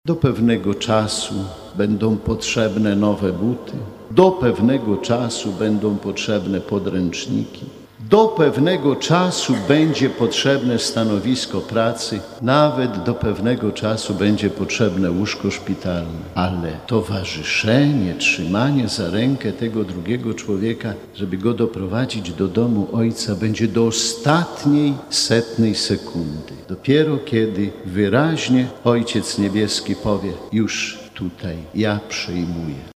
Do pewnego czasu będą potrzebne nowe buty, do pewnego czasu będą potrzebne podręczniki, do pewnego czasu będzie potrzebne stanowisko pracy, nawet do pewnego czasu będzie potrzebne łóżko szpitalne. Ale towarzyszenie, trzymanie za rękę tego drugiego człowieka, żeby go doprowadzić do domu Ojca, będzie do ostatniej setnej sekundy. Dopiero kiedy wyraźnie Ojciec Niebieski powie: już tutaj, ja przyjmuję.